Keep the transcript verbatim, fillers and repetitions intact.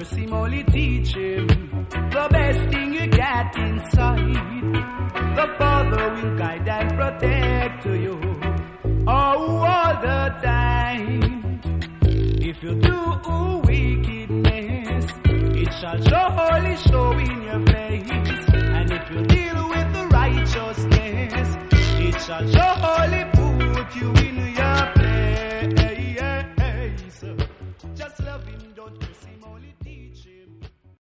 First him only teach him the best thing you get inside. The Father will guide and protect you oh, all the time. If you do